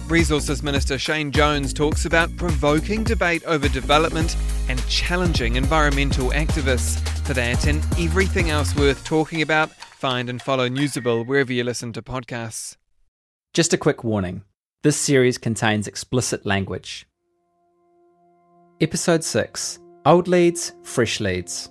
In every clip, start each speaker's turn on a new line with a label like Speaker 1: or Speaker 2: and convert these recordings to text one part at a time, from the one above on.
Speaker 1: Resources Minister Shane Jones talks about provoking debate over development and challenging environmental activists. For that and everything else worth talking about, find and follow Newsable wherever you listen to podcasts.
Speaker 2: Just a quick warning. This series contains explicit language. Episode 6. Old Leads, Fresh Leads.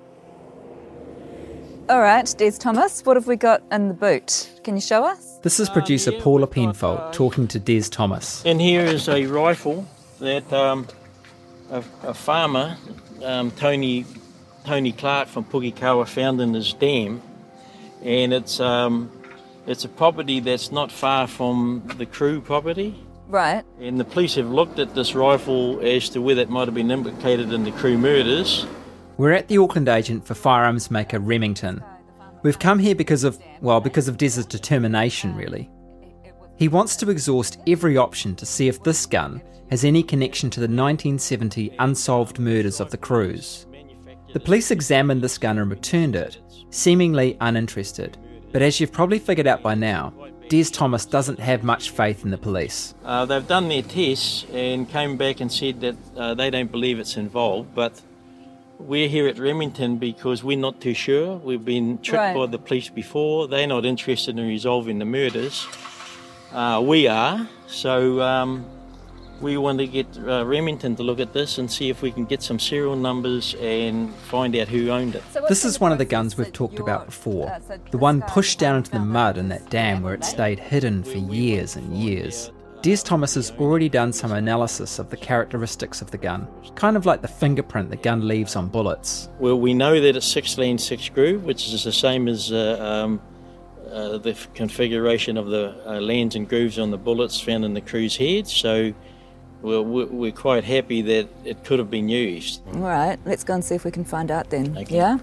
Speaker 3: All right, Des Thomas, what have we got in the boot? Can you show us?
Speaker 2: This is producer Paula Penfold talking to Des Thomas.
Speaker 4: And here is a rifle that a farmer, Tony Clark from Pukekawa, found in his dam. And it's a property that's not far from the Crew property.
Speaker 3: Right.
Speaker 4: And the police have looked at this rifle as to whether it might have been implicated in the Crew murders.
Speaker 2: We're at the Auckland agent for firearms maker Remington. We've come here because of Des's determination, really. He wants to exhaust every option to see if this gun has any connection to the 1970 unsolved murders of the Crews. The police examined this gun and returned it, seemingly uninterested. But as you've probably figured out by now, Des Thomas doesn't have much faith in the police.
Speaker 4: They've done their tests and came back and said that they don't believe it's involved, but we're here at Remington because we're not too sure. We've been tricked by the police before. They're not interested in resolving the murders. We are. So we want to get Remington to look at this and see if we can get some serial numbers and find out who owned it.
Speaker 2: This is one of the guns we've talked about before. The one pushed down into the mud in that dam where it stayed hidden for years and years. Des Thomas has already done some analysis of the characteristics of the gun, kind of like the fingerprint the gun leaves on bullets.
Speaker 4: Well, we know that it's 6 lane 6 groove, which is the same as the configuration of the lands and grooves on the bullets found in the Crew's heads. So we're quite happy that it could have been used.
Speaker 3: All right, let's go and see if we can find out then.
Speaker 4: Okay.
Speaker 3: Yeah?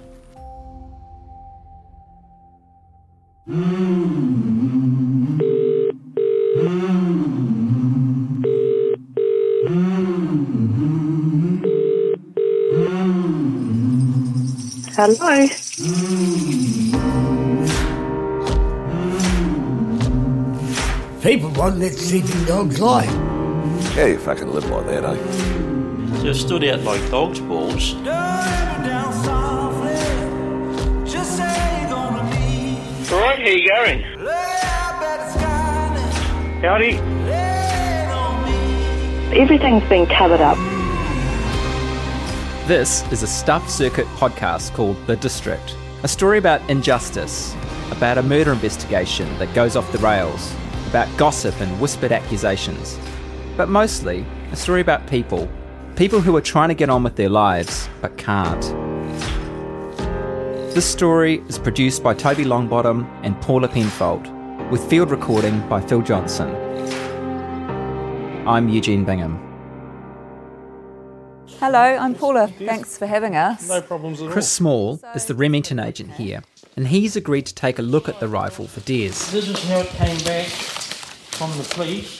Speaker 5: Hello.
Speaker 6: People won't let sleeping dogs lie.
Speaker 7: Yeah, you fucking live like that, eh?
Speaker 4: Just stood out like dog's balls. Alright, how you going? Howdy.
Speaker 5: Everything's been covered up.
Speaker 2: This is a Stuff Circuit podcast called The District, a story about injustice, about a murder investigation that goes off the rails, about gossip and whispered accusations, but mostly a story about people who are trying to get on with their lives but can't. This story is produced by Toby Longbottom and Paula Penfold, with field recording by Phil Johnson. I'm Eugene Bingham.
Speaker 3: Hello, I'm Paula. Thanks for having us.
Speaker 4: No problems at all.
Speaker 2: Chris Small is the Remington agent here, and he's agreed to take a look at the rifle for Des.
Speaker 4: This is how it came back from the police.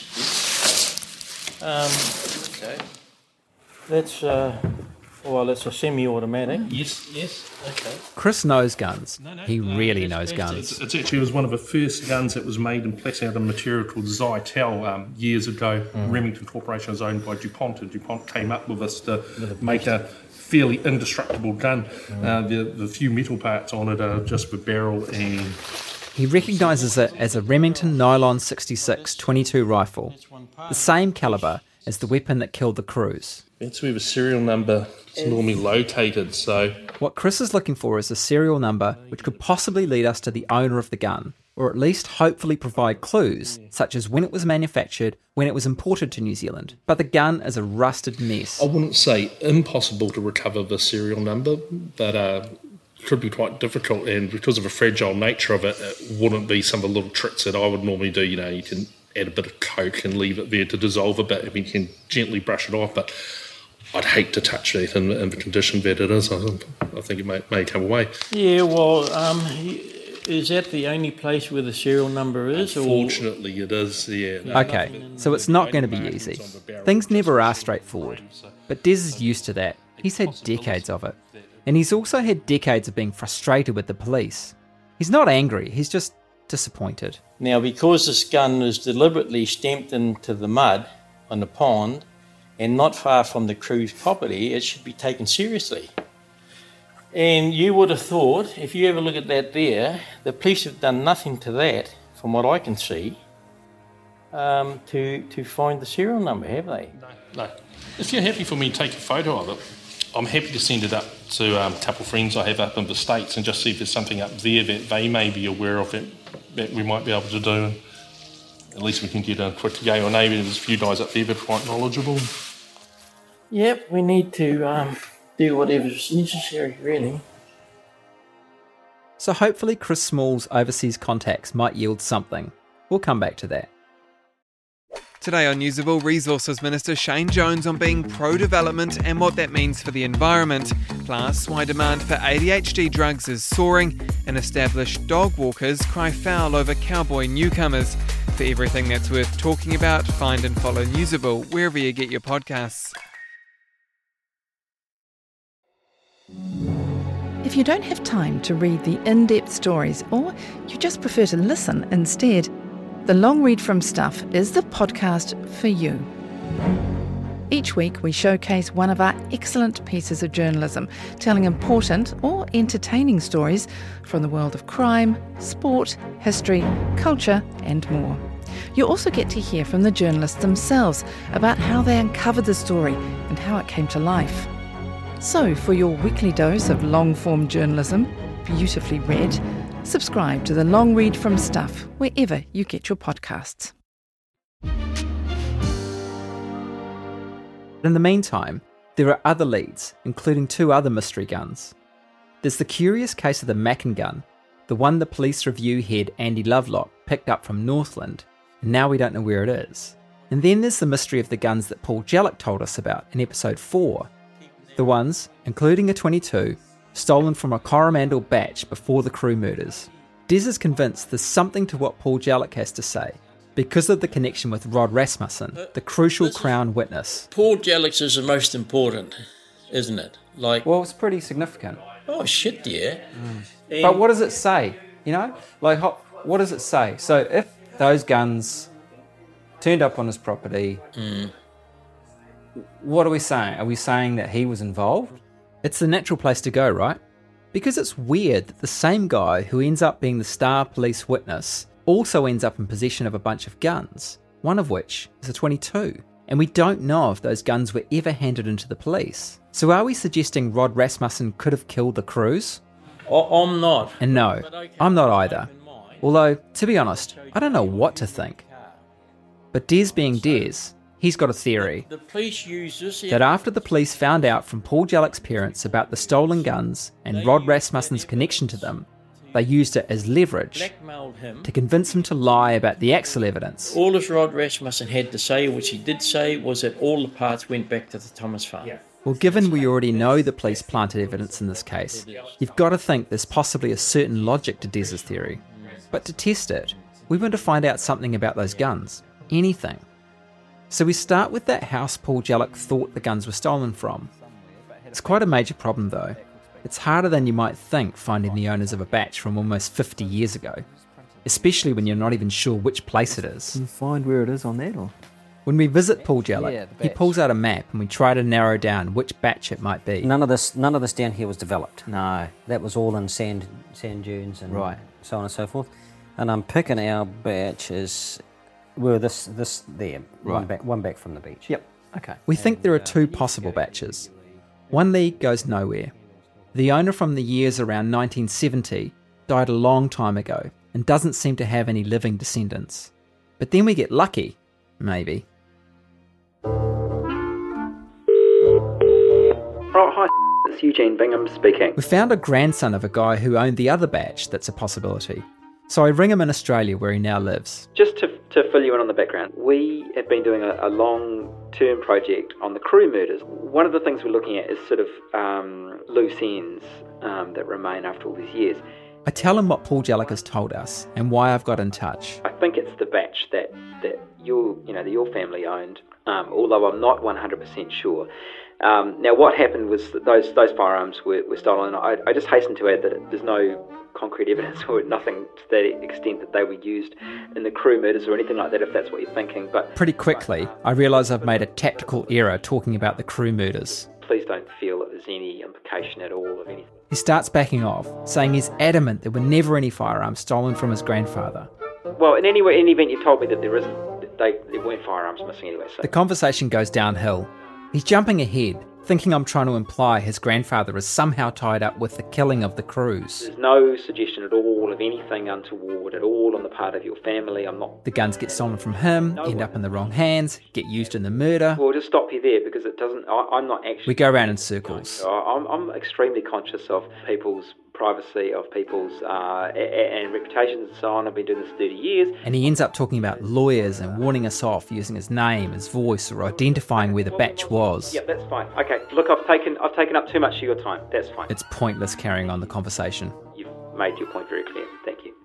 Speaker 4: Okay. That's it's a semi-automatic.
Speaker 8: Yes. Okay.
Speaker 2: Chris knows guns. He really knows guns.
Speaker 8: It actually was one of the first guns that was made and placed out of a material called Zytel years ago. Remington Corporation was owned by DuPont, and DuPont came up with us to make a fairly indestructible gun. The few metal parts on it are just the barrel and...
Speaker 2: He recognises it as a Remington Nylon 66 .22 rifle, the same calibre as the weapon that killed the Crews.
Speaker 8: That's where the serial number is normally located, so...
Speaker 2: What Chris is looking for is a serial number which could possibly lead us to the owner of the gun, or at least hopefully provide clues, such as when it was manufactured, when it was imported to New Zealand. But the gun is a rusted mess.
Speaker 8: I wouldn't say impossible to recover the serial number, but could be quite difficult, and because of the fragile nature of it, it wouldn't be some of the little tricks that I would normally do. You know, you can add a bit of Coke and leave it there to dissolve a bit. I mean, you can gently brush it off, but I'd hate to touch that in the condition that it is. I think it may come away.
Speaker 4: Yeah, well, is that the only place where the serial number is?
Speaker 8: Unfortunately, it is, yeah.
Speaker 2: Okay, so it's not going to be easy. Things never are straightforward. But Des is used to that. He's had decades of it. And he's also had decades of being frustrated with the police. He's not angry, he's just disappointed.
Speaker 4: Now, because this gun is deliberately stamped into the mud on the pond and not far from the crew's property, it should be taken seriously. And you would have thought, if you ever look at that there, the police have done nothing to that, from what I can see, to find the serial number, have they?
Speaker 8: No. If you're happy for me to take a photo of it, I'm happy to send it up to a couple of friends I have up in the States and just see if there's something up there that they may be aware of that we might be able to do. At least we can get a quick yay or nay. There's a few guys up there that are quite knowledgeable.
Speaker 4: Yep, we need to do whatever's necessary, really.
Speaker 2: So hopefully Chris Small's overseas contacts might yield something. We'll come back to that.
Speaker 1: Today on Newsable, Resources Minister Shane Jones on being pro-development and what that means for the environment, plus why demand for ADHD drugs is soaring and established dog walkers cry foul over cowboy newcomers. For everything that's worth talking about, find and follow Newsable wherever you get your podcasts.
Speaker 9: If you don't have time to read the in-depth stories or you just prefer to listen instead, The Long Read from Stuff is the podcast for you. Each week we showcase one of our excellent pieces of journalism, telling important or entertaining stories from the world of crime, sport, history, culture and more. You also get to hear from the journalists themselves about how they uncovered the story and how it came to life. So for your weekly dose of long-form journalism, beautifully read, subscribe to The Long Read from Stuff wherever you get your podcasts.
Speaker 2: In the meantime, there are other leads, including 2 other mystery guns. There's the curious case of the Mackin gun, the one the Police Review head Andy Lovelock picked up from Northland, and now we don't know where it is. And then there's the mystery of the guns that Paul Jellick told us about in episode 4. The ones, including a .22, stolen from a Coromandel batch before the crew murders. Des is convinced there's something to what Paul Jellick has to say, because of the connection with Rod Rasmussen, the crucial Crown witness.
Speaker 4: Paul Jellick's is the most important, isn't it?
Speaker 2: Well, it's pretty significant.
Speaker 4: Oh, shit, yeah.
Speaker 2: But what does it say? You know? What does it say? So if those guns turned up on his property, what are we saying? Are we saying that he was involved? It's the natural place to go, right? Because it's weird that the same guy who ends up being the star police witness also ends up in possession of a bunch of guns, one of which is a .22. And we don't know if those guns were ever handed into the police. So are we suggesting Rod Rasmussen could have killed the crews?
Speaker 4: I'm not.
Speaker 2: And no, I'm not either. Although, to be honest, I don't know what to think. But Des being Des, he's got a theory.
Speaker 4: The police use this
Speaker 2: that after the police found out from Paul Jellick's parents about the stolen guns and Rod Rasmussen's connection to them, they used it as leverage to convince him to lie about the Axel evidence.
Speaker 4: All this Rod Rasmussen had to say, which he did say, was that all the parts went back to the Thomas farm. Yeah.
Speaker 2: Well, given we already know the police planted evidence in this case, you've got to think there's possibly a certain logic to Des's theory. But to test it, we want to find out something about those guns. Anything. So we start with that house Paul Jellick thought the guns were stolen from. It's quite a major problem though. It's harder than you might think finding the owners of a batch from almost 50 years ago, especially when you're not even sure which place it is.
Speaker 10: Can you find where it is on that? Or?
Speaker 2: When we visit Paul Jellick, he pulls out a map and we try to narrow down which batch it might be.
Speaker 10: None of this down here was developed.
Speaker 2: No.
Speaker 10: That was all in sand dunes and so on and so forth. And I'm picking our batch as this there, one back from the beach.
Speaker 2: Yep. Okay. We think there are 2 possible batches. One lead goes nowhere. The owner from the years around 1970 died a long time ago and doesn't seem to have any living descendants. But then we get lucky, maybe.
Speaker 11: Oh, hi, it's Eugene Bingham speaking.
Speaker 2: We found a grandson of a guy who owned the other batch that's a possibility. So I ring him in Australia where he now lives.
Speaker 11: Just to fill you in on the background, we have been doing a long-term project on the crew murders. One of the things we're looking at is sort of loose ends that remain after all these years.
Speaker 2: I tell him what Paul Jellick has told us and why I've got in touch.
Speaker 11: I think it's the batch that your family owned, although I'm not 100% sure. Now, what happened was that those firearms were stolen. I just hasten to add that there's no concrete evidence or nothing to that extent that they were used in the Crewe murders or anything like that, if that's what you're thinking. But
Speaker 2: pretty quickly, I realise I've made a tactical error talking about the Crewe murders.
Speaker 11: Please don't feel that there's any implication at all of anything.
Speaker 2: He starts backing off, saying he's adamant there were never any firearms stolen from his grandfather.
Speaker 11: Well, in any event, you told me that there weren't firearms missing anyway. So.
Speaker 2: The conversation goes downhill. He's jumping ahead, thinking I'm trying to imply his grandfather is somehow tied up with the killing of the Crews.
Speaker 11: There's no suggestion at all of anything untoward at all on the part of your family. I'm not.
Speaker 2: The guns get stolen from him, end up in the wrong hands, get used in the murder.
Speaker 11: Well, just stop you there because it doesn't. I'm not actually.
Speaker 2: We go around in circles.
Speaker 11: I'm extremely conscious of people's privacy, of people's and reputations and so on. I've been doing this 30 years.
Speaker 2: And he ends up talking about lawyers and warning us off using his name, his voice, or identifying where the batch was.
Speaker 11: Yeah, that's fine. Okay, look, I've taken up too much of your time. That's fine.
Speaker 2: It's pointless carrying on the conversation.
Speaker 11: You've made your point very clear. Thank you.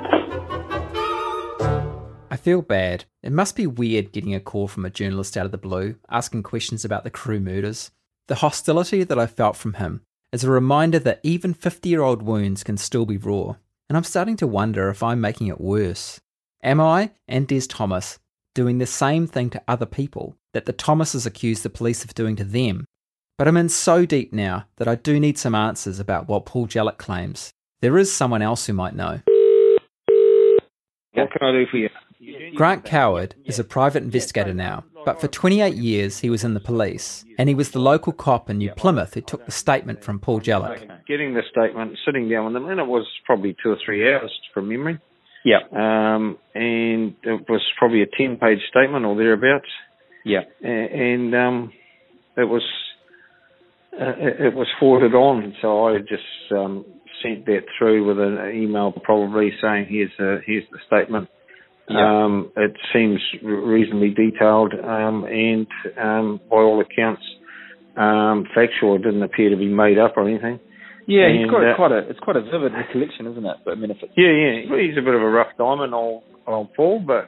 Speaker 2: I feel bad. It must be weird getting a call from a journalist out of the blue, asking questions about the Crewe murders. The hostility that I felt from him is a reminder that even 50-year-old wounds can still be raw, and I'm starting to wonder if I'm making it worse. Am I, and Des Thomas, doing the same thing to other people that the Thomases accuse the police of doing to them? But I'm in so deep now that I do need some answers about what Paul Jellick claims. There is someone else who might know.
Speaker 12: What can I do for you?
Speaker 2: Grant Coward is a private investigator now, but for 28 years he was in the police, and he was the local cop in New Plymouth who took the statement from Paul Jellick.
Speaker 12: Getting the statement, sitting down with them, and it was probably 2 or 3 hours from memory.
Speaker 13: Yeah.
Speaker 12: And it was probably a 10-page statement or thereabouts.
Speaker 13: Yeah.
Speaker 12: And it was forwarded on, so I just sent that through with an email probably saying, here's the statement. Yeah. It seems reasonably detailed and by all accounts factual. It didn't appear to be made up or anything.
Speaker 13: Yeah, he's got it's quite a vivid recollection, isn't it? But I mean, if it's...
Speaker 12: Yeah, he's a bit of a rough diamond, old Paul, but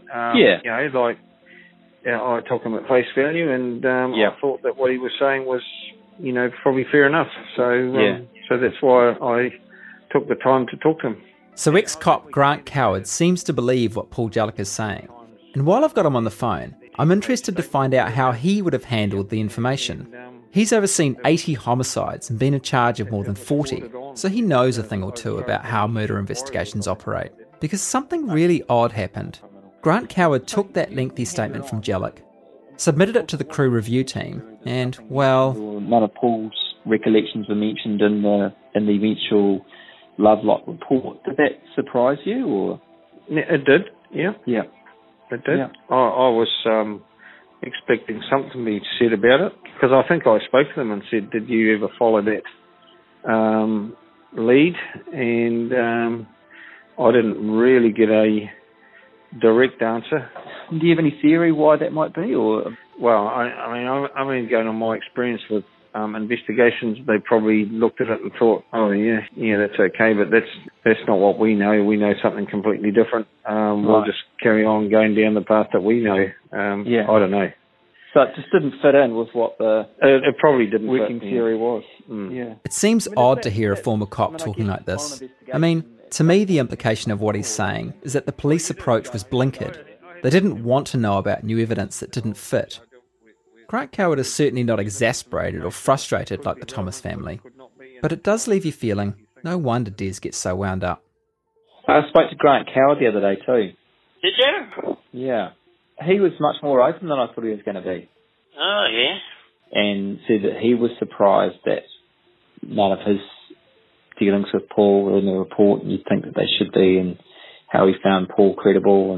Speaker 12: I took him at face value, and I thought that what he was saying was, probably fair enough. So that's why I took the time to talk to him.
Speaker 2: So ex-cop Grant Coward seems to believe what Paul Jellick is saying. And while I've got him on the phone, I'm interested to find out how he would have handled the information. He's overseen 80 homicides and been in charge of more than 40, so he knows a thing or two about how murder investigations operate. Because something really odd happened. Grant Coward took that lengthy statement from Jellick, submitted it to the Crewe review team, and, well...
Speaker 13: None of Paul's recollections were mentioned in the eventual Lovelock report. Did that surprise you, or...?
Speaker 12: It did, yeah.
Speaker 13: Yeah.
Speaker 12: It did. Yeah. I was expecting something to be said about it, because I think I spoke to them and said, did you ever follow that lead? And I didn't really get a direct answer.
Speaker 13: Do you have any theory why that might be, or...?
Speaker 12: Well, I mean, going on my experience with investigations, they probably looked at it and thought, oh yeah, that's okay, but that's not what we know. We know something completely different. We'll just carry on going down the path that we know. I don't know.
Speaker 13: So it just didn't fit in with what the
Speaker 12: it probably didn't
Speaker 13: working theory was.
Speaker 12: Yeah.
Speaker 2: It seems odd to hear a former cop talking like this. I mean, to me, the implication of what he's saying is that the police approach was blinkered. They didn't want to know about new evidence that didn't fit. Grant Coward is certainly not exasperated or frustrated like the Thomas family, but it does leave you feeling, no wonder Des gets so wound up.
Speaker 13: I spoke to Grant Coward the other day too.
Speaker 4: Did you?
Speaker 13: Yeah. He was much more open than I thought he was going to be.
Speaker 4: Oh, yeah.
Speaker 13: And said that he was surprised that none of his dealings with Paul were in the report, and you'd think that they should be, and how he found Paul credible.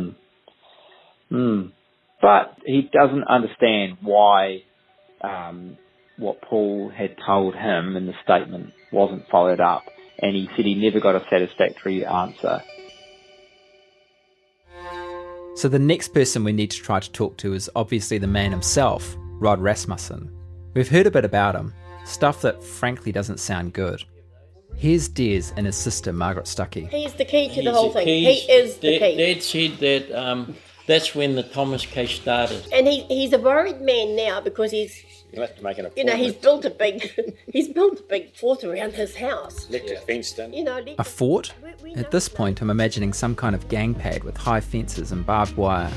Speaker 13: But he doesn't understand why what Paul had told him in the statement wasn't followed up, and he said he never got a satisfactory answer.
Speaker 2: So the next person we need to try to talk to is obviously the man himself, Rod Rasmussen. We've heard a bit about him, stuff that frankly doesn't sound good. Here's Des and his sister Margaret Stuckey.
Speaker 14: He's the key to the whole thing. He is the key.
Speaker 4: Dad said that that's when the Thomas case started.
Speaker 14: And he's a worried man now because he's...
Speaker 15: You'll have to make an appointment.
Speaker 14: he's built a big fort around his house.
Speaker 15: Electric fenced in.
Speaker 2: A fort? At this point, I'm imagining some kind of gang pad with high fences and barbed wire.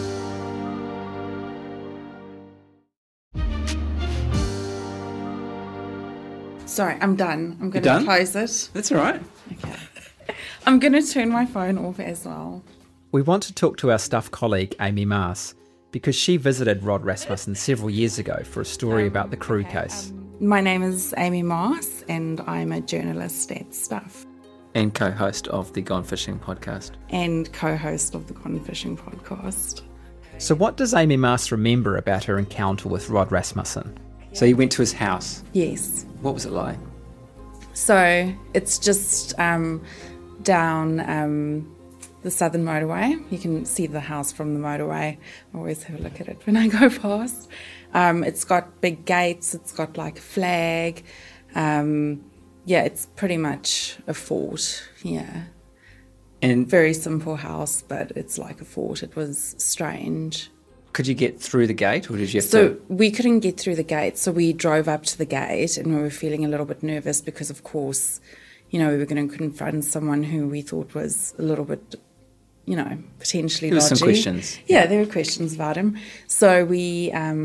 Speaker 16: Sorry, I'm done. I'm going to close it.
Speaker 2: That's all right.
Speaker 16: Okay. I'm going to turn my phone off as well.
Speaker 2: We want to talk to our staff colleague, Amy Maas, because she visited Rod Rasmussen several years ago for a story about the Crew case.
Speaker 16: My name is Amy Maas, and I'm a journalist at Stuff.
Speaker 2: And co-host of the Gone Fishing podcast.
Speaker 16: And co-host of the Gone Fishing podcast.
Speaker 2: So what does Amy Maas remember about her encounter with Rod Rasmussen? So you went to his house?
Speaker 16: Yes.
Speaker 2: What was it like?
Speaker 16: So it's just down the southern motorway. You can see the house from the motorway. I always have a look at it when I go past. It's got big gates. It's got like a flag. It's pretty much a fort. Yeah.
Speaker 2: And
Speaker 16: very simple house, but it's like a fort. It was strange.
Speaker 2: Could you get through the gate, or did you have
Speaker 16: So we couldn't get through the gate, so we drove up to the gate, and we were feeling a little bit nervous because, of course, we were going to confront someone who we thought was a little bit, potentially
Speaker 2: there were
Speaker 16: dodgy.
Speaker 2: some questions.
Speaker 16: Yeah, there were questions about him. So we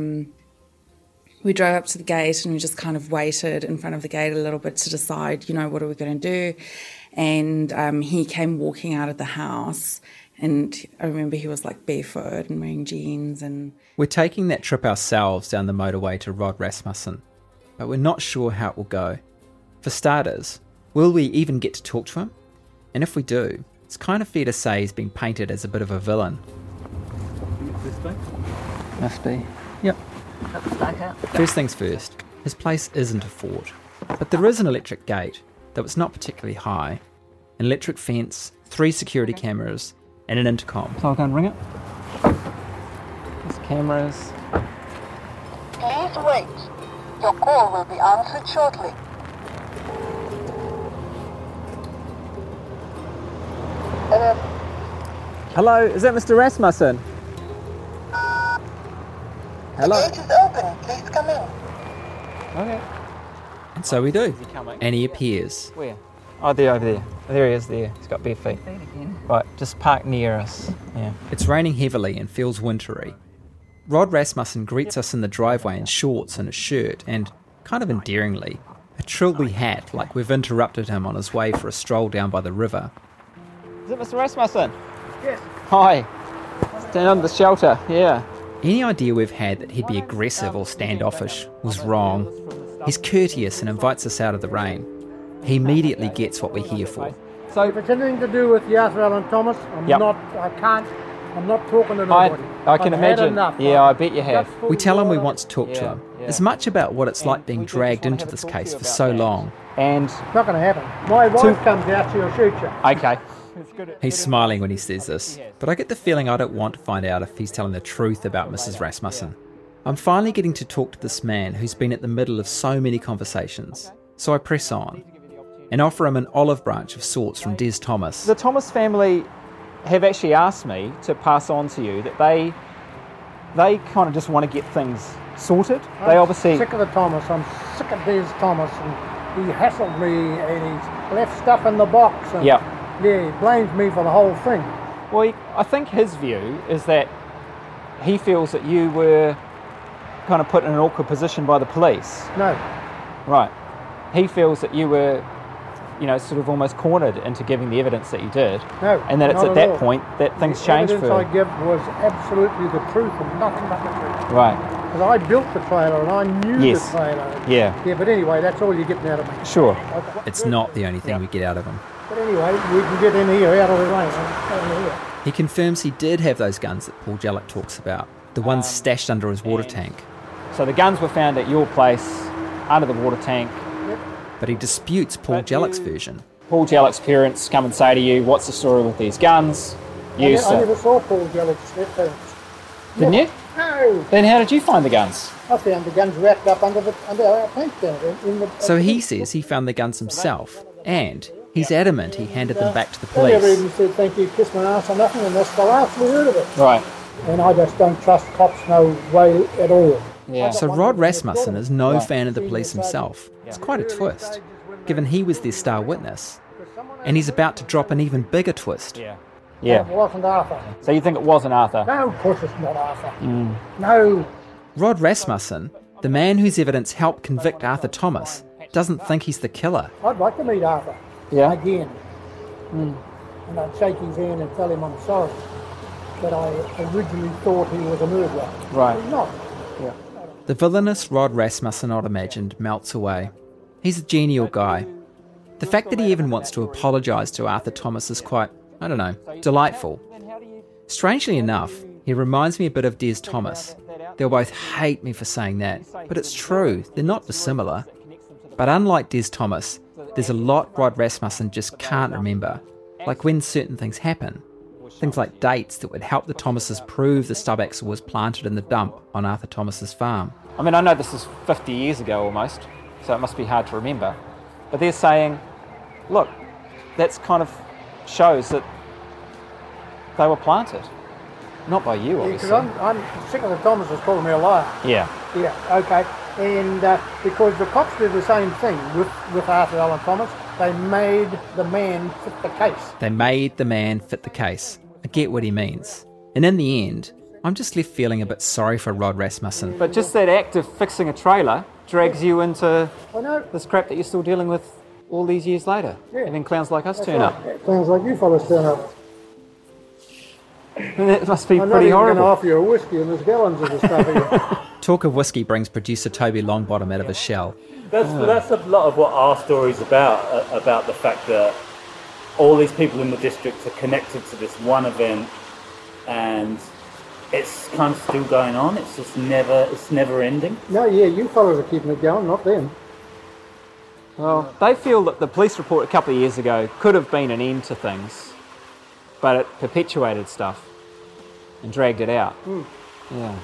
Speaker 16: drove up to the gate, and we just kind of waited in front of the gate a little bit to decide, what are we going to do? And he came walking out of the house. And I remember he was like barefoot and wearing jeans. And
Speaker 2: we're taking that trip ourselves down the motorway to Rod Rasmussen, but we're not sure how it will go. For starters, will we even get to talk to him? And if we do, it's kind of fair to say he's been painted as a bit of a villain.
Speaker 15: This way?
Speaker 2: Must be. Yep. First things first, his place isn't a fort, but there is an electric gate, though it's not particularly high, an electric fence, 3 security cameras, and an intercom. So I'll go and ring it. There's cameras.
Speaker 17: Please wait. Your call will be answered shortly.
Speaker 2: Hello, is that Mr. Rasmussen? Hello.
Speaker 17: The gate is open. Please come in.
Speaker 2: Okay. And so we do. And he appears.
Speaker 18: Where? Oh, there, over there. There he is there. He's got bare feet. Right, just park near us. Yeah.
Speaker 2: It's raining heavily and feels wintry. Rod Rasmussen greets us in the driveway in shorts and a shirt and, kind of endearingly, a trilby hat like we've interrupted him on his way for a stroll down by the river.
Speaker 18: Is it Mr. Rasmussen?
Speaker 17: Yes.
Speaker 18: Hi. Stand under the shelter, yeah.
Speaker 2: Any idea we've had that he'd be aggressive or standoffish was wrong. He's courteous and invites us out of the rain. He immediately gets what we're here for.
Speaker 19: So if it's anything to do with Yathrell and Thomas, I'm not talking to nobody.
Speaker 18: I can imagine. Yeah, I bet you have.
Speaker 2: We tell him we want to talk to him. As much about what it's like being dragged into this case for so long.
Speaker 18: And
Speaker 19: it's not going to happen. My wife comes out, she'll shoot you.
Speaker 18: Okay.
Speaker 2: He's smiling when he says this, but I get the feeling I don't want to find out if he's telling the truth about Mrs. Rasmussen. I'm finally getting to talk to this man who's been at the middle of so many conversations, so I press on and offer him an olive branch of sorts from Des Thomas.
Speaker 18: The Thomas family have actually asked me to pass on to you that they kind of just want to get things sorted. They obviously
Speaker 19: sick of the Thomas. I'm sick of Des Thomas, and he hassled me and he's left stuff in the box. And he blames me for the whole thing.
Speaker 18: Well, I think his view is that he feels that you were kind of put in an awkward position by the police.
Speaker 19: No.
Speaker 18: Right. He feels that you were, sort of almost cornered into giving the evidence that you did.
Speaker 19: No.
Speaker 18: And that it's at that point that things changed for you.
Speaker 19: The evidence I give was absolutely the truth and nothing but the truth.
Speaker 18: Right.
Speaker 19: Because I built the trailer and I knew the trailer.
Speaker 18: Yeah.
Speaker 19: Yeah, but anyway, that's all you're getting out of me.
Speaker 18: Sure.
Speaker 2: It's not the only thing we get out of him.
Speaker 19: But anyway, we can get in here, out of the rain.
Speaker 2: He confirms he did have those guns that Paul Jellick talks about, the ones stashed under his water tank.
Speaker 18: So the guns were found at your place, under the water tank.
Speaker 2: But he disputes Paul Jellick's version.
Speaker 18: Paul Jellick's parents come and say to you, what's the story with these guns?
Speaker 19: I never saw Paul Jellick's parents.
Speaker 18: Didn't you?
Speaker 19: No.
Speaker 18: Then how did you find the guns?
Speaker 19: I found the guns wrapped up under our tank down in the...
Speaker 2: So he says he found the guns himself And he's adamant he handed them back to the
Speaker 19: They never
Speaker 2: police.
Speaker 19: even said thank you, kiss my ass or nothing, and that's the last we heard of it.
Speaker 18: Right.
Speaker 19: And I just don't trust cops no way at all.
Speaker 18: Yeah.
Speaker 2: So Rod Rasmussen is no fan of the police himself. It's quite a twist, given he was their star witness. And he's about to drop an even bigger twist.
Speaker 18: Yeah.
Speaker 19: It wasn't Arthur.
Speaker 18: So you think it wasn't Arthur?
Speaker 19: No, of course it's not Arthur. No.
Speaker 2: Rod Rasmussen, the man whose evidence helped convict Arthur Thomas, doesn't think he's the killer.
Speaker 19: I'd like to meet Arthur.
Speaker 18: Yeah.
Speaker 19: Again. And I'd shake his hand and tell him I'm sorry. But I originally thought he was a murderer.
Speaker 18: Right.
Speaker 19: He's not.
Speaker 18: Yeah.
Speaker 2: The villainous Rod Rasmussen I'd imagined melts away. He's a genial guy. The fact that he even wants to apologise to Arthur Thomas is quite, I don't know, delightful. Strangely enough, he reminds me a bit of Des Thomas. They'll both hate me for saying that, but it's true, they're not dissimilar. But unlike Des Thomas, there's a lot Rod Rasmussen just can't remember, like when certain things happen. Things like dates that would help the Thomases prove the stub axle was planted in the dump on Arthur Thomas's farm.
Speaker 18: I mean, I know this is 50 years ago almost, so it must be hard to remember. But they're saying, look, that's kind of shows that they were planted. Not by you, obviously.
Speaker 19: Because I'm sick of the Thomases calling me a liar.
Speaker 18: Yeah.
Speaker 19: Yeah, okay. And because the cops did the same thing with Arthur Allen Thomas, they made the man fit the case.
Speaker 2: They made the man fit the case. I get what he means. And in the end, I'm just left feeling a bit sorry for Rod Rasmussen.
Speaker 18: But just that act of fixing a trailer drags you into this crap that you're still dealing with all these years later. Yeah. And then clowns like us turn up.
Speaker 19: Clowns like you fellas turn up.
Speaker 18: And that must be
Speaker 19: I'm
Speaker 18: pretty
Speaker 19: not even
Speaker 18: horrible.
Speaker 19: going to offer you a whiskey and there's gallons of the stuff here.
Speaker 2: Talk of whiskey brings producer Toby Longbottom out of his shell.
Speaker 15: That's a lot of what our story's about the fact that all these people in the district are connected to this one event, and it's kind of still going on. It's never ending.
Speaker 19: No, yeah, you fellas are keeping it going, not them.
Speaker 18: Well, they feel that the police report a couple of years ago could have been an end to things, but it perpetuated stuff and dragged it out. Yeah.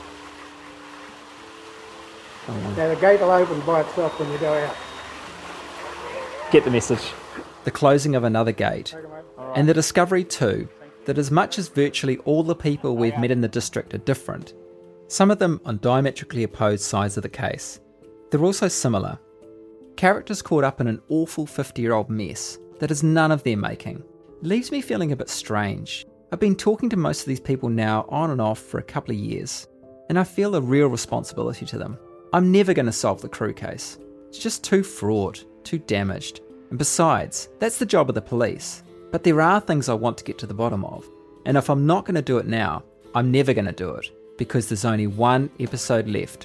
Speaker 19: Now the gate will open by itself when you go out.
Speaker 18: Get the message.
Speaker 2: The closing of another gate. And the discovery too, that as much as virtually all the people we've met in the district are different, some of them on diametrically opposed sides of the case, they're also similar. Characters caught up in an awful 50-year-old mess that is none of their making. It leaves me feeling a bit strange. I've been talking to most of these people now on and off for a couple of years, and I feel a real responsibility to them. I'm never going to solve the Crewe case. It's just too fraught, too damaged. And besides, that's the job of the police. But there are things I want to get to the bottom of. And if I'm not going to do it now, I'm never going to do it, because there's only one episode left.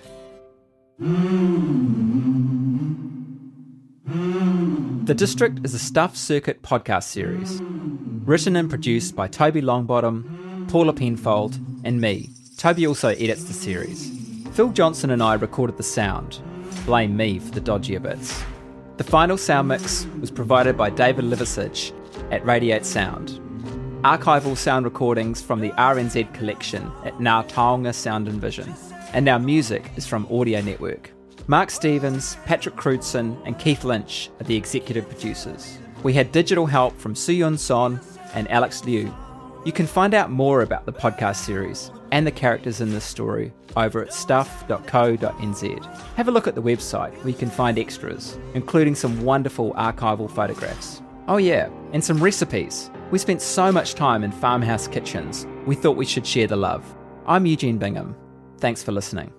Speaker 2: The District is a Stuff Circuit podcast series. Written and produced by Toby Longbottom, Paula Penfold, and me. Toby also edits the series. Phil Johnson and I recorded the sound. Blame me for the dodgier bits. The final sound mix was provided by David Liversidge at Radiate Sound. Archival sound recordings from the RNZ collection at Ngā Taonga Sound and Vision. And our music is from Audio Network. Mark Stevens, Patrick Crudson and Keith Lynch are the executive producers. We had digital help from Suyun Son and Alex Liu. You can find out more about the podcast series and the characters in this story over at stuff.co.nz. Have a look at the website where you can find extras, including some wonderful archival photographs. Oh yeah, and some recipes. We spent so much time in farmhouse kitchens, we thought we should share the love. I'm Eugene Bingham. Thanks for listening.